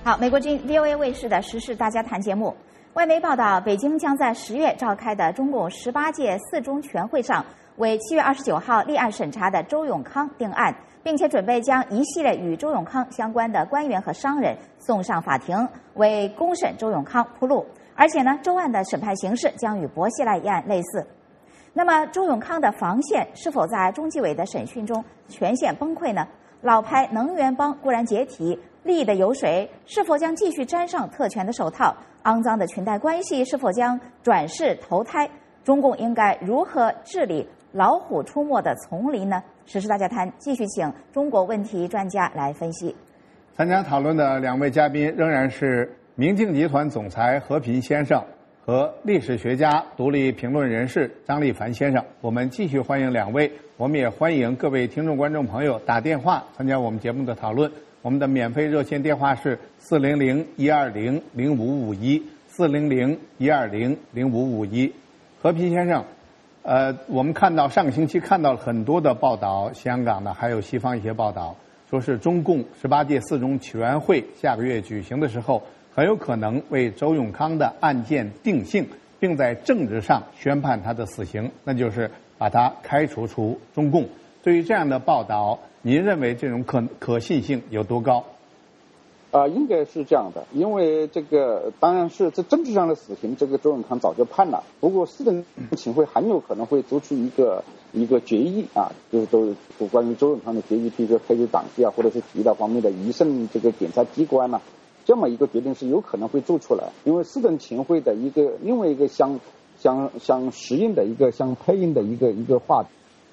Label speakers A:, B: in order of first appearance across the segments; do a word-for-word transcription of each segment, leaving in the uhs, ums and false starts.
A: 好，美国之 V O A 卫视的时事大家谈节目，外媒报道，北京将在十月召开的中共十八届四中全会上，为七月二十九号立案审查的周永康定案，并且准备将一系列与周永康相关的官员和商人送上法庭，为公审周永康铺路。而且呢，周案的审判形式将与薄熙来一案类似。那么，周永康的防线是否在中纪委的审讯中全线崩溃呢？老牌能源帮固然解体，利益的油水是否将继续沾上特权的手套？肮脏的裙带关系是否将转世投胎？中共应该如何治理老虎出没的丛林呢？时事大家谈继续请中国问题专家来分析。
B: 参加讨论的两位嘉宾仍然是明镜集团总裁何平先生和历史学家、独立评论人士张立凡先生。我们继续欢迎两位，我们也欢迎各位听众观众朋友打电话参加我们节目的讨论。我们的免费热线电话是四零零一二零零五五一四零零一二零零五五一。何平先生，呃，我们看到上个星期看到了很多的报道，香港的还有西方一些报道，说是中共十八届四中全会下个月举行的时候，很有可能为周永康的案件定性，并在政治上宣判他的死刑，那就是把他开除出中共。对于这样的报道，您认为这种可可信性有多高？
C: 啊、呃，应该是这样的，因为这个当然是在政治上的死刑，这个周永康早就判了。不过四中全会很有可能会做出一个一个决议啊，就是都关于周永康的决议，比如说开除党籍啊，或者是其他方面的移送这个检察机关啊，这么一个决定是有可能会做出来。因为四中全会的一个另外一个相相相适应的一个相配应的一个一个话题。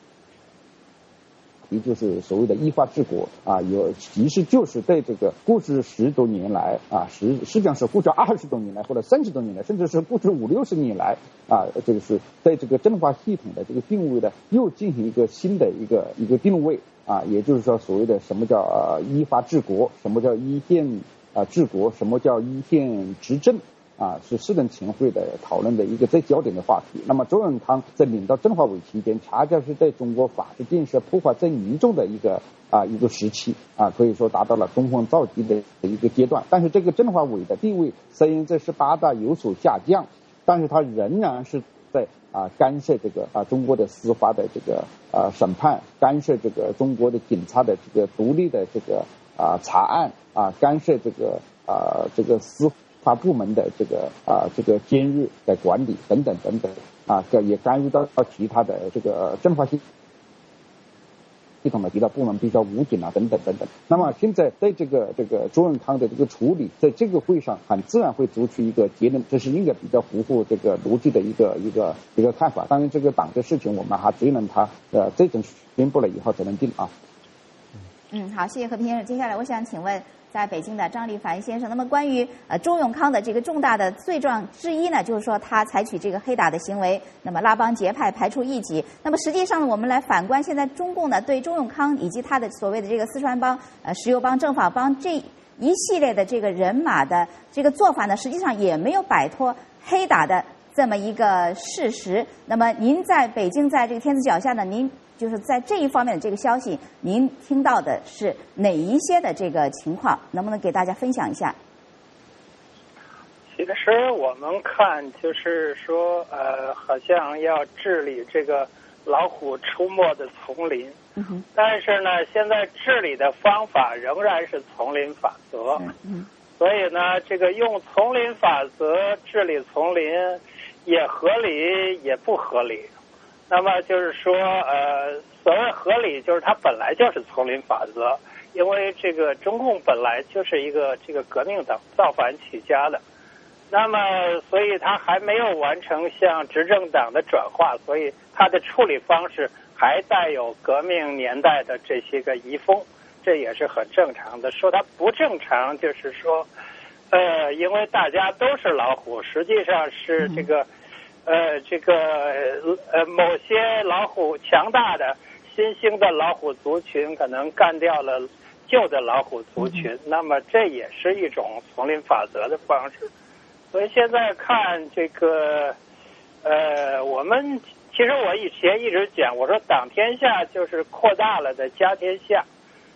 C: 也就是所谓的依法治国啊，有其实就是在这个过去十多年来啊，实实际上是过去二十多年来或者三十多年来，甚至是过去五六十年来啊，这个是在这个政法系统的这个定位的又进行一个新的一个一个定位啊，也就是说所谓的什么叫呃依法治国，什么叫依宪啊治国，什么叫依宪执政。啊，是四中全会的讨论的一个最焦点的话题。那么周永康在领导政法委期间，恰恰是在中国法治建设破坏最严重的一个啊一个时期啊，可以说达到了登峰造极的一个阶段。但是这个政法委的地位虽然在十八大有所下降，但是它仍然是在啊干涉这个啊中国的司法的这个啊审判，干涉这个中国的警察的这个独立的这个啊查案啊，干涉这个啊这个司法法部门的这个啊、呃、这个监狱的管理等等等等啊，也干预到其他的这个政法系系统的其他部门，比如说武警啊等等等等。那么现在在这个这个周永康的这个处理，在这个会上很自然会做出一个结论，这是应该比较符合这个逻辑的一个一个一个看法。当然，这个党的事情我们还只能他呃这种宣布了以后才能定啊。
A: 嗯，好，谢谢何平先生。接下来我想请问在北京的张立凡先生，那么关于呃周永康的这个重大的罪状之一呢，就是说他采取这个黑打的行为，那么拉帮结派，排除异己。那么实际上呢，我们来反观现在中共呢对周永康以及他的所谓的这个四川帮、呃石油帮、政法帮这一系列的这个人马的这个做法呢，实际上也没有摆脱黑打的这么一个事实。那么您在北京，在这个天子脚下呢，您就是在这一方面的这个消息，您听到的是哪一些的这个情况？能不能给大家分享一下？
D: 其实我们看，就是说，呃，好像要治理这个老虎出没的丛林，嗯、但是呢，现在治理的方法仍然是丛林法则。嗯、所以呢，这个用丛林法则治理丛林，也合理，也不合理。那么就是说，呃，所谓合理，就是它本来就是丛林法则，因为这个中共本来就是一个这个革命党，造反起家的，那么所以它还没有完成向执政党的转化，所以它的处理方式还带有革命年代的这些个遗风，这也是很正常的。说它不正常，就是说，呃，因为大家都是老虎，实际上是这个。呃，这个呃，某些老虎强大的新兴的老虎族群可能干掉了旧的老虎族群，嗯、那么这也是一种丛林法则的方式。所以现在看这个，呃，我们其实我以前一直讲，我说党天下就是扩大了的家天下。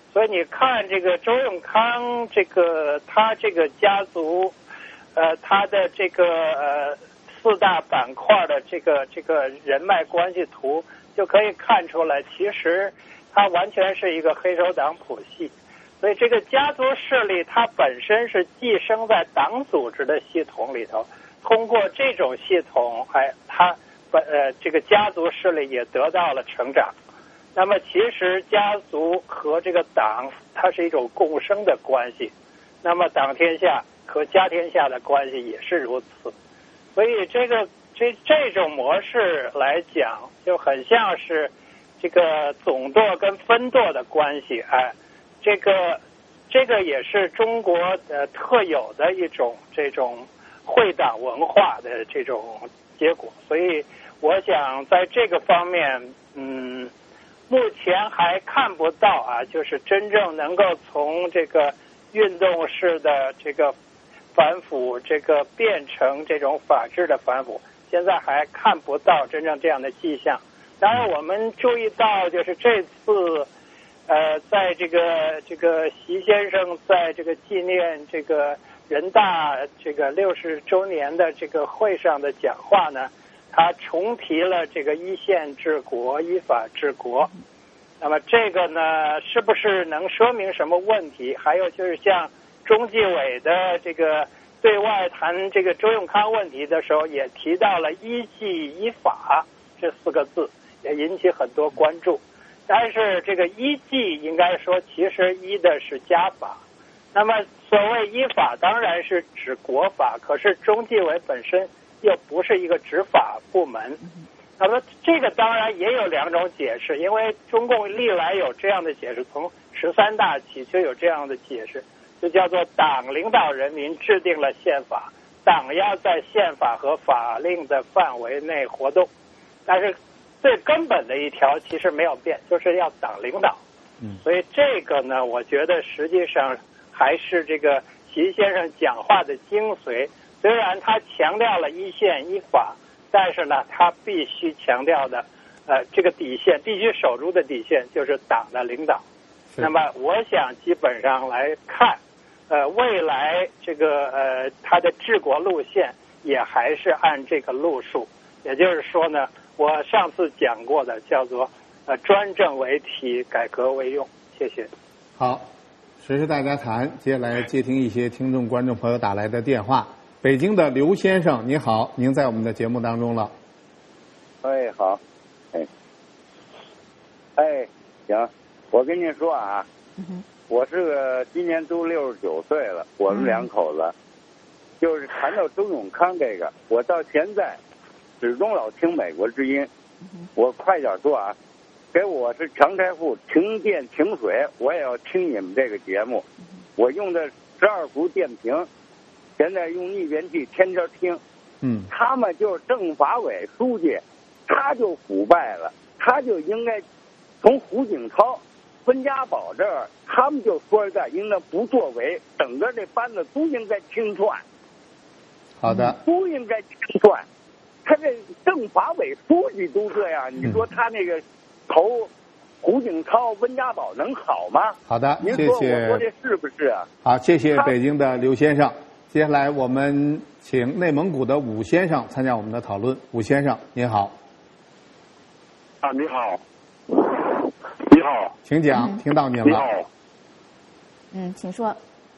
D: 所以你看这个周永康这个他这个家族，呃，他的这个呃四大板块的这个这个人脉关系图，就可以看出来，其实他完全是一个黑手党谱系。所以这个家族势力它本身是寄生在党组织的系统里头，通过这种系统，哎，它本呃这个家族势力也得到了成长。那么其实家族和这个党它是一种共生的关系，那么党天下和家天下的关系也是如此。所以这个这这种模式来讲，就很像是这个总舵跟分舵的关系，哎。这个这个也是中国呃特有的一种这种会党文化的这种结果，所以我想在这个方面，嗯，目前还看不到啊，就是真正能够从这个运动式的这个反腐，这个变成这种法治的反腐，现在还看不到真正这样的迹象。当然，我们注意到就是这次。呃，在这个这个习先生在这个纪念这个人大这个六十周年的这个会上的讲话呢，他重提了这个依宪治国、依法治国。那么这个呢，是不是能说明什么问题？还有就是像中纪委的这个对外谈这个周永康问题的时候，也提到了依纪依法这四个字，也引起很多关注。但是这个依纪应该说其实依的是家法，那么所谓依法当然是指国法，可是中纪委本身又不是一个执法部门。那么这个当然也有两种解释，因为中共历来有这样的解释，从十三大起就有这样的解释，就叫做党领导人民制定了宪法，党要在宪法和法令的范围内活动，但是最根本的一条其实没有变，就是要党领导。嗯，所以这个呢，我觉得实际上还是这个习先生讲话的精髓。虽然他强调了依宪依法，但是呢，他必须强调的，呃，这个底线必须守住的底线就是党的领导。那么，我想基本上来看，呃，未来这个呃他的治国路线也还是按这个路数，也就是说呢。我上次讲过的叫做呃专政为体，改革为用。谢谢。
B: 好，时事大家谈，接下来接听一些听众观众朋友打来的电话。北京的刘先生，你好，您在我们的节目当中了。
E: 哎，好，哎，哎，行，我跟您说啊，嗯、我是个今年都六十九岁了，我们两口子，嗯、就是谈到周永康这个，我到现在。始终老听美国之音，我快点说啊，给我是强拆户停电停水，我也要听你们这个节目。我用的十二伏电瓶，现在用逆变器天天听。嗯，他们就是政法委书记，他就腐败了，他就应该从胡锦涛、温家宝这儿，他们就说实在应该不作为，整个这班子都应该清算。
B: 好的，
E: 不应该清算。他这政法委书记都这样，你说他那个投胡锦涛、温家宝能好吗？
B: 好的，
E: 您说我说这是不是啊？
B: 好，谢谢北京的刘先生。接下来我们请内蒙古的武先生参加我们的讨论。武先生，您好。
F: 啊，你好，你好，
B: 请讲，嗯、听到您了。
F: 你好。
A: 嗯，请说。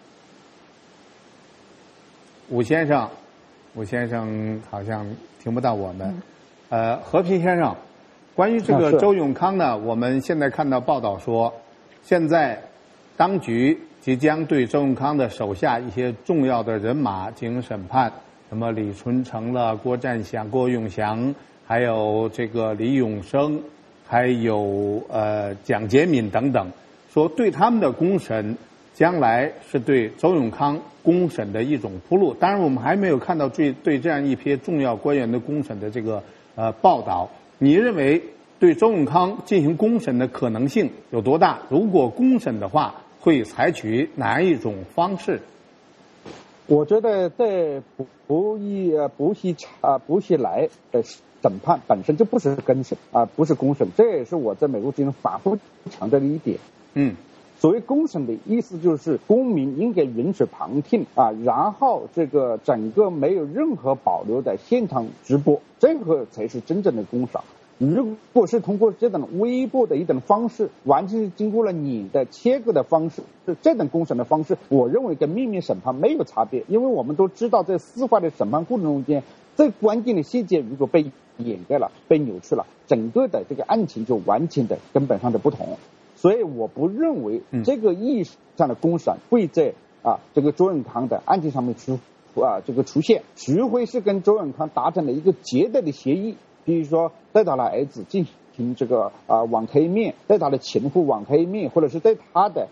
B: 武先生，武先生好像听不到我们。嗯、呃，和平先生，关于这个周永康呢，我们现在看到报道说，现在当局即将对周永康的手下一些重要的人马进行审判，什么李纯成了、郭占祥、郭永祥，还有这个李永生，还有呃蒋洁敏等等，说对他们的公审，将来是对周永康公审的一种铺路。当然，我们还没有看到对对这样一批重要官员的公审的这个呃报道。你认为对周永康进行公审的可能性有多大？如果公审的话，会采取哪一种方式？
C: 我觉得在不不一不系啊不系来的审判本身就不是更审啊，不是公审，这也是我在美国进行反复强调的一点。
B: 嗯，
C: 所谓公审的意思就是公民应该允许旁听啊，然后这个整个没有任何保留的现场直播，这个才是真正的公审。如果是通过这种微博的一种方式，完全是经过了你的切割的方式，这种公审的方式，我认为跟秘密审判没有差别，因为我们都知道在司法的审判过程中间，最关键的细节如果被掩盖了、被扭曲了，整个的这个案情就完全的根本上的不同。所以我不认为这个意义上的公审会在啊这个周永康的案件上面出啊这个出现，除非是跟周永康达成了一个绝对的协议。比如说对他的儿子进行这个啊网开面，对他的情妇网开面，或者是对他的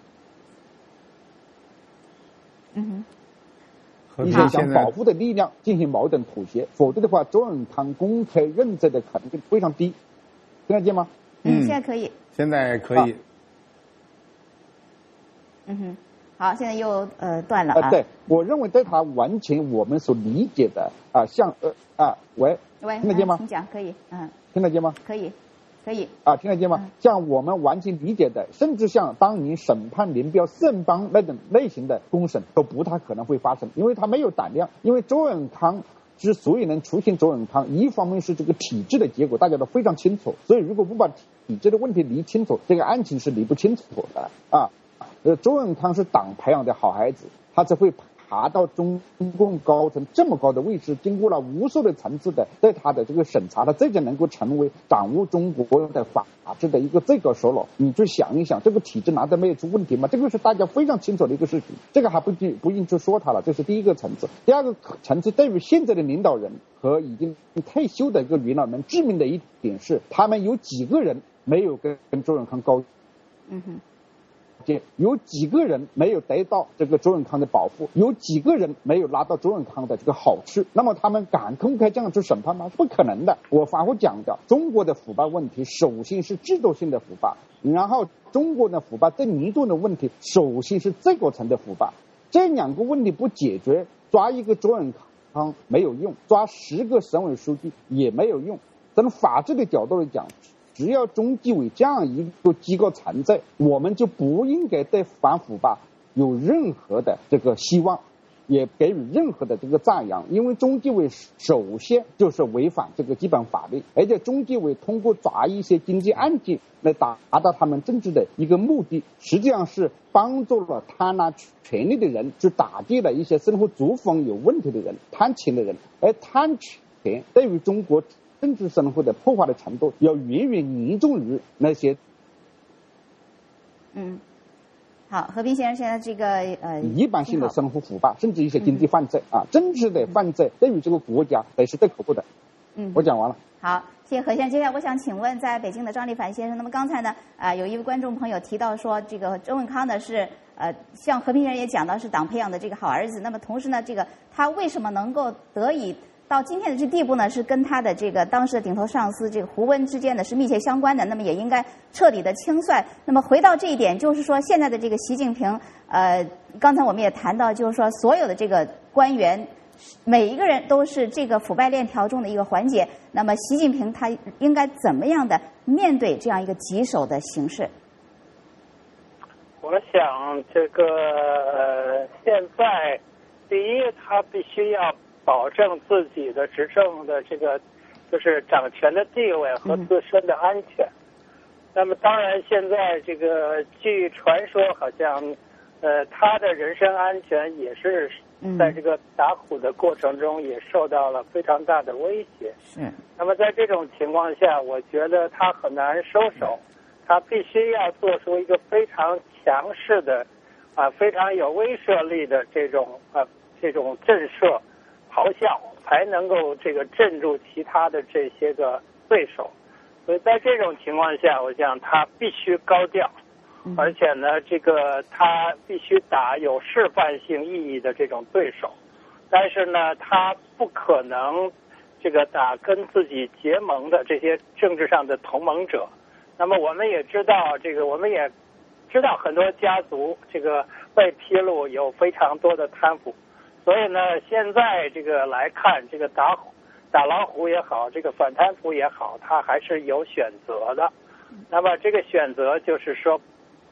A: 嗯
C: 哼一些想保护的力量进行某种妥协，否则的话，周永康公开认罪的可能性非常低。听得见吗？
A: 嗯，现在可以。
B: 现在可以。啊、
A: 嗯哼，好，现在又呃断了啊。
C: 呃、对，我认为对他完全我们所理解的啊，像呃啊喂。
A: 喂，
C: 听得见吗？
A: 请讲，可以，嗯，
C: 听得见吗？
A: 可以，可以
C: 啊，听得见吗？
A: 嗯、
C: 像我们完全理解的，甚至像当年审判林彪、盛邦那种类型的公审，都不太可能会发生，因为他没有胆量。因为周永康之所以能出现周永康，一方面是这个体制的结果，大家都非常清楚，所以如果不把体制的问题理清楚，这个案情是理不清楚的啊。呃，周永康是党培养的好孩子，他才会爬到中共高层这么高的位置，经过了无数的层次的对他的这个审查，他这就能够成为掌握中国的法治的一个最高首脑。你就想一想，这个体制难道没有出问题吗？这个是大家非常清楚的一个事情，这个还不不用去说他了，这是第一个层次。第二个层次，对于现在的领导人和已经退休的一个领导人，致命的一点是，他们有几个人没有跟跟周永康高，
A: 嗯哼。
C: 有几个人没有得到这个周永康的保护，有几个人没有拿到周永康的这个好处，那么他们敢公开这样去审判吗？不可能的。我反复讲的，中国的腐败问题首先是制度性的腐败，然后中国的腐败最严重的问题首先是最高层的腐败，这两个问题不解决，抓一个周永康没有用，抓十个省委书记也没有用。从法治的角度来讲，只要中纪委这样一个机构存在，我们就不应该对反腐败有任何的这个希望，也给予任何的这个赞扬，因为中纪委首先就是违反这个基本法律，而且中纪委通过抓一些经济案件来达到他们政治的一个目的，实际上是帮助了贪婪权力的人，去打击了一些生活作风有问题的人、贪钱的人，而贪钱对于中国政治生活的破坏的程度要远远严重于那些。
A: 嗯，好，和平先生，现在这个呃，
C: 一般性的生活腐败，甚至一些经济犯罪、嗯、啊，政治的犯罪对于这个国家也是最可怖的。
A: 嗯，
C: 我讲完了。
A: 好，谢谢何先生。接下来我想请问，在北京的张立凡先生，那么刚才呢，啊、呃，有一位观众朋友提到说，这个周永康呢是呃，像和平先生也讲到是党培养的这个好儿子，那么同时呢，这个他为什么能够得以到今天的这地步呢，是跟他的这个当时的顶头上司这个胡温之间呢是密切相关的，那么也应该彻底的清算。那么回到这一点，就是说现在的这个习近平，呃，刚才我们也谈到，就是说所有的这个官员，每一个人都是这个腐败链条中的一个环节。那么习近平他应该怎么样的面对这样一个棘手的形势？
D: 我想这个呃，现在第一，他必须要保证自己的执政的这个就是掌权的地位和自身的安全。嗯、那么当然，现在这个据传说，好像呃他的人身安全也是在这个打虎的过程中也受到了非常大的威胁。
A: 是。
D: 那么在这种情况下，我觉得他很难收手，他必须要做出一个非常强势的啊，非常有威慑力的这种啊这种震慑。咆哮才能够这个镇住其他的这些个对手，所以在这种情况下，我想他必须高调，而且呢，这个他必须打有示范性意义的这种对手，但是呢，他不可能这个打跟自己结盟的这些政治上的同盟者。那么我们也知道，这个我们也知道很多家族这个被披露有非常多的贪腐。所以呢，现在这个来看，这个打打老虎也好，这个反贪腐也好，它还是有选择的。那么这个选择就是说，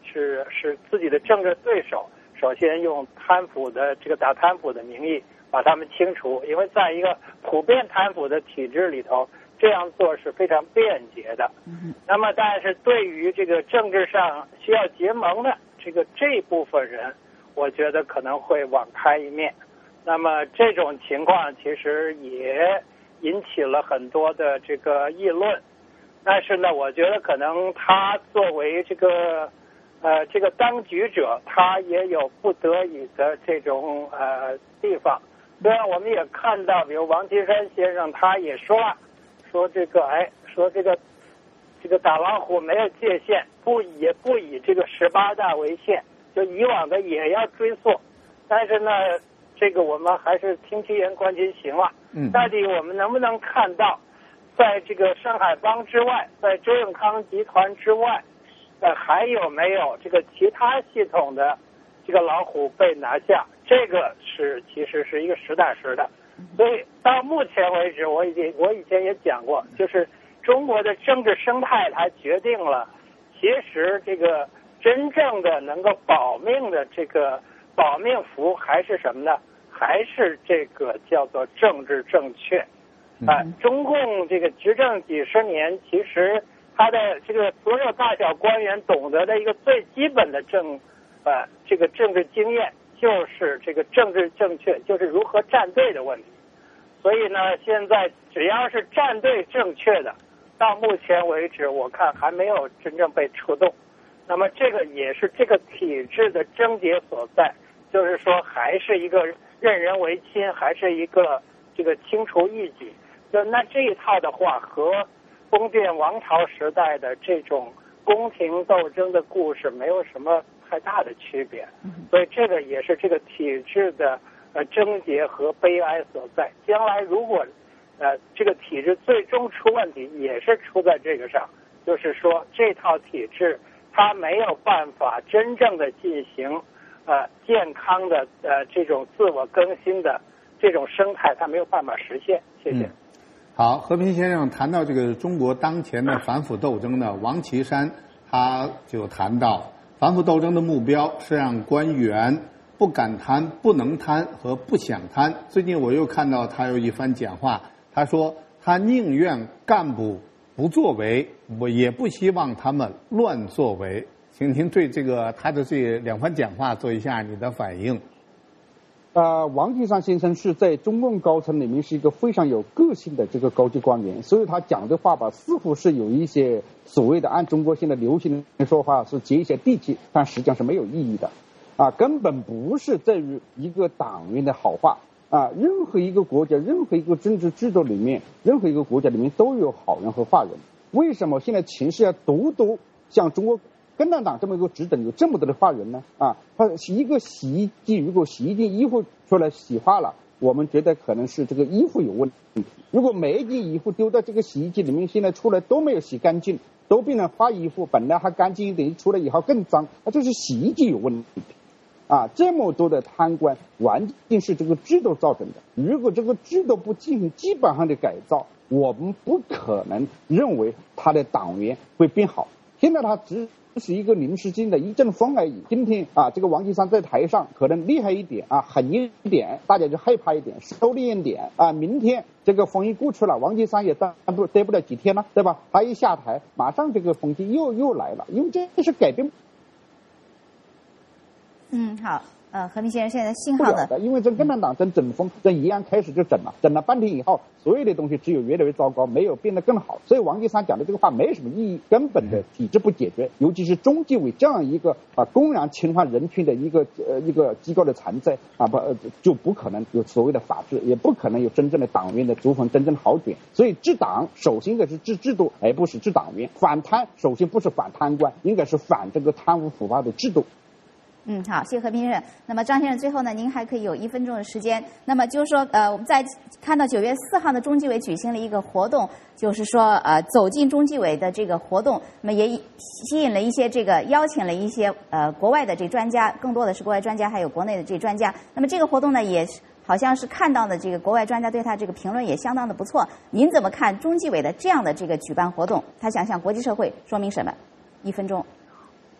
D: 是是自己的政治对手，首先用贪腐的这个打贪腐的名义把他们清除，因为在一个普遍贪腐的体制里头，这样做是非常便捷的。嗯、那么，但是对于这个政治上需要结盟的这个这部分人，我觉得可能会网开一面。那么这种情况其实也引起了很多的这个议论。但是呢，我觉得可能他作为这个呃这个当局者，他也有不得已的这种呃地方。虽然我们也看到，比如王岐山先生他也说了，说这个哎说这个这个打老虎没有界限，不也不以这个十八大为限，就以往的也要追溯。但是呢，这个我们还是听其言观其行了。嗯，到底我们能不能看到？在这个上海帮之外，在周永康集团之外，呃，还有没有这个其他系统的这个老虎被拿下？这个是其实是一个实打实的。所以到目前为止，我已经我以前也讲过，就是中国的政治生态它决定了，其实这个真正的能够保命的这个保命符还是什么呢？还是这个叫做政治正确。啊，中共这个执政几十年，其实他的这个所有大小官员懂得的一个最基本的政，呃，这个政治经验就是这个政治正确，就是如何站队的问题。所以呢，现在只要是站队正确的，到目前为止，我看还没有真正被触动。那么这个也是这个体制的症结所在，就是说还是一个任人唯亲，还是一个这个清除异己。就那这一套的话，和封建王朝时代的这种宫廷斗争的故事没有什么太大的区别，所以这个也是这个体制的呃症结和悲哀所在。将来如果呃这个体制最终出问题，也是出在这个上，就是说这套体制它没有办法真正的进行呃健康的呃这种自我更新的这种生态，它没有办法实现。谢谢。嗯
B: 好，和平先生谈到这个中国当前的反腐斗争呢，王岐山他就谈到，反腐斗争的目标是让官员不敢贪、不能贪和不想贪。最近我又看到他有一番讲话，他说他宁愿干部不作为，我也不希望他们乱作为。请您对这个他的这两番讲话做一下你的反应。
C: 呃，王岐山先生是在中共高层里面是一个非常有个性的这个高级官员，所以他讲的话吧，似乎是有一些所谓的按中国现在流行的说法是接一些地气，但实际上是没有意义的，啊，根本不是在于一个党员的好话啊。任何一个国家，任何一个政治制度里面，任何一个国家里面都有好人和坏人。为什么现在情势要独独像中国共产党这么一个职等有这么多的坏人呢？啊，他一个洗衣机，如果洗一件衣服出来洗坏了，我们觉得可能是这个衣服有问题。如果每一件衣服丢到这个洗衣机里面，现在出来都没有洗干净，都变成坏衣服，本来还干净一点，出来以后更脏，那就是洗衣机有问题。啊，这么多的贪官，完全是这个制度造成的。如果这个制度不进行基本上的改造，我们不可能认为他的党员会变好。现在他只是一个临时性的一阵风而已。今天啊，这个王岐山在台上可能厉害一点啊，狠一点，大家就害怕一点，收敛一点啊。明天这个风一过去了，王岐山也待不待不了几天了，对吧？他一下台，马上这个风气又又来了，因为这是改变。
A: 嗯，好。呃，和平先生现在信号
C: 的，因为这共产党真整风，这一样开始就整了，整了半天以后，所有的东西只有越来越糟糕，没有变得更好。所以王岐山讲的这个话没什么意义，根本的体制不解决，尤其是中纪委这样一个啊公然侵犯人权的一个呃一个机构的存在啊，不、呃、就不可能有所谓的法治，也不可能有真正的党员的组成真正的好转。所以治党首先应该是治制度，而不是治党员。反贪首先不是反贪官，应该是反这个贪污腐败的制度。
A: 嗯，好，谢谢和平先生。那么张先生，最后呢，您还可以有一分钟的时间。那么就是说，呃，我们在看到九月四号的中纪委举行了一个活动，就是说，呃，走进中纪委的这个活动，那么也吸引了一些这个邀请了一些呃国外的这专家，更多的是国外专家，还有国内的这专家。那么这个活动呢，也好像是看到的这个国外专家对他这个评论也相当的不错。您怎么看中纪委的这样的这个举办活动？他想向国际社会说明什么？一分钟。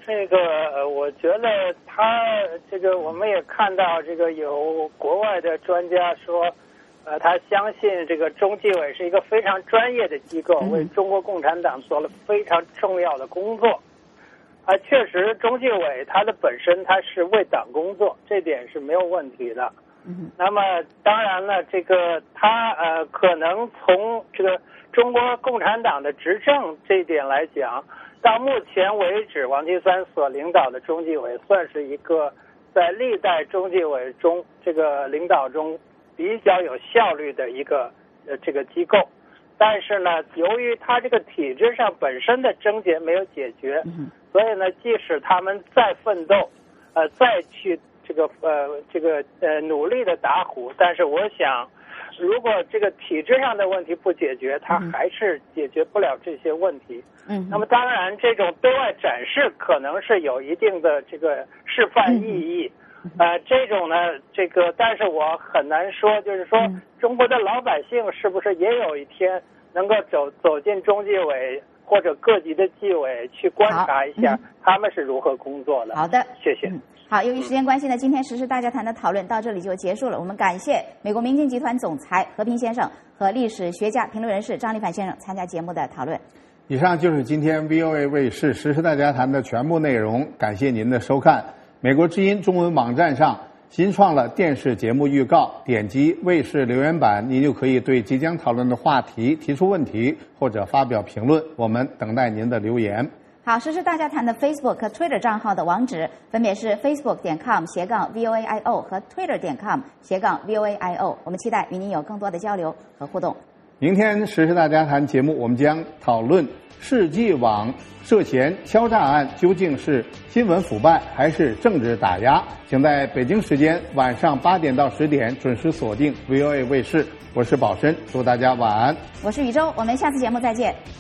D: 这个呃，我觉得他这个我们也看到，这个有国外的专家说，呃，他相信这个中纪委是一个非常专业的机构，为中国共产党做了非常重要的工作。啊，确实，中纪委它的本身它是为党工作，这点是没有问题的。嗯。那么当然了，这个他呃，可能从这个中国共产党的执政这一点来讲。到目前为止，王岐山所领导的中纪委算是一个在历代中纪委中这个领导中比较有效率的一个呃这个机构。但是呢，由于它这个体制上本身的症结没有解决，所以呢，即使他们再奋斗，呃，再去这个呃这个呃努力的打虎，但是我想。如果这个体制上的问题不解决，它还是解决不了这些问题。嗯，那么当然，这种对外展示可能是有一定的这个示范意义。嗯、呃，这种呢，这个，但是我很难说，就是说，嗯、中国的老百姓是不是也有一天能够走走进中纪委或者各级的纪委去观察一下、嗯、他们是如何工作的？
A: 好的，
D: 谢谢。
A: 嗯好，由于时间关系呢，今天时事大家谈的讨论到这里就结束了。我们感谢美国明镜集团总裁何平先生和历史学家、评论人士张立凡先生参加节目的讨论。
B: 以上就是今天 V O A 卫视时事大家谈的全部内容，感谢您的收看。美国之音中文网站上新创了电视节目预告，点击卫视留言板，您就可以对即将讨论的话题提出问题或者发表评论，我们等待您的留言。
A: 好，时事大家谈的 Facebook 和 Twitter 账号的网址分别是 facebook 点 com 斜杠 V O A I O 和 Twitter 点 com 斜杠 V O A I O。我们期待与您有更多的交流和互动。
B: 明天时事大家谈节目，我们将讨论世纪网涉嫌敲诈案究竟是新闻腐败还是政治打压，请在北京时间晚上八点到十点准时锁定 V O A 卫视。我是宝申，祝大家晚安。
A: 我是宇宙，我们下次节目再见。